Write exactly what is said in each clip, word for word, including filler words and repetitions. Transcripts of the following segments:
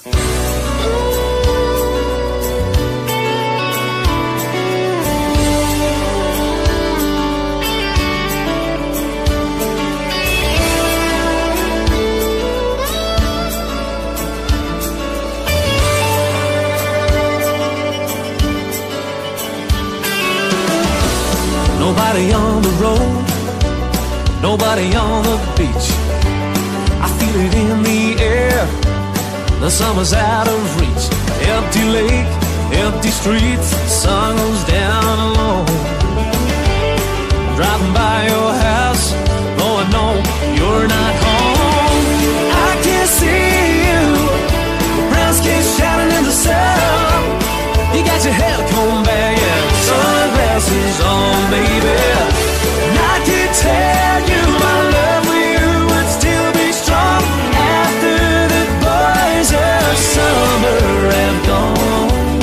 Nobody on the road, nobody on the beach. I feel it in the air, the summer's out of reach. Empty lake, empty streets, the sun goes down alone. Driving by your house, though I know you're not home. I can't see you, your brown skin shining in the sun. You got your hair combed back and sunglasses on, baby. And I can tell you my love for you would still be strong after the boys of summer have gone.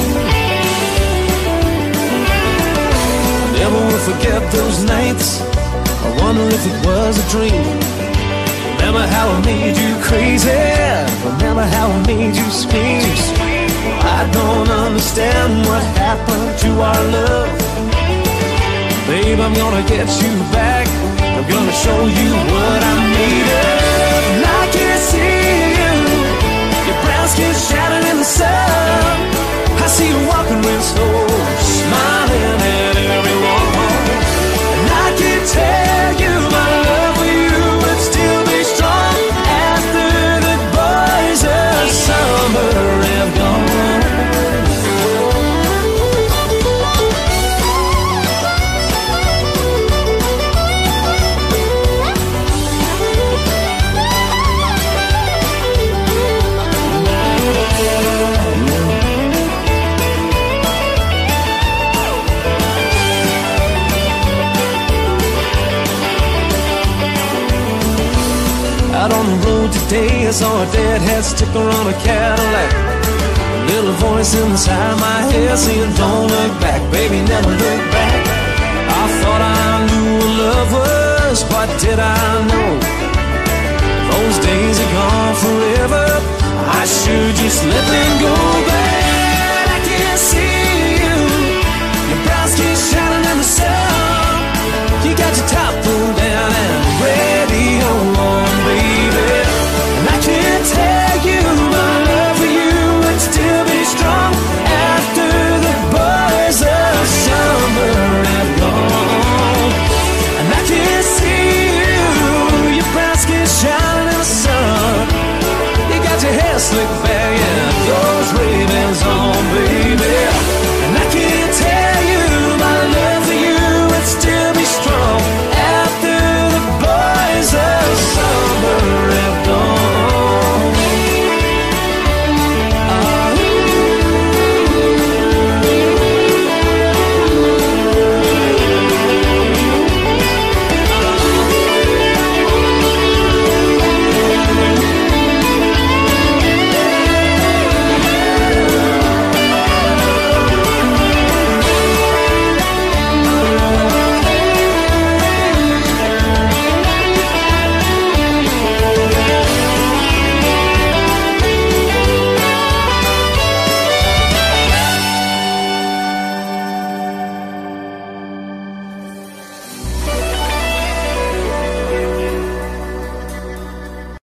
Never will forget those nights, I wonder if it was a dream. Remember how I made you crazy, remember how I made you scream. I don't understand what happened to our love. Babe, I'm gonna get you back, I'm gonna show you what I'm made of. And I can see you, your brown skin shining in the sun. I see you walking real slow, smiling at everyone. And I can tell you my love for you would still be strong after the boys of summer have gone. Out on the road today, I saw a deadhead sticker on a Cadillac. A little voice inside my head saying, don't look back, baby, never look back. I thought I knew what love was, what did I know? Those days are gone forever, I sure just let them go back. I can't see you, your brown skin shining in the sun. You got your top pulled down and radio on, baby. And I can't tell you my love for you would still be strong after the boys of summer have gone. And I can't see you, your brown skin shining in the sun. You got your hair slicked back and those ravens on.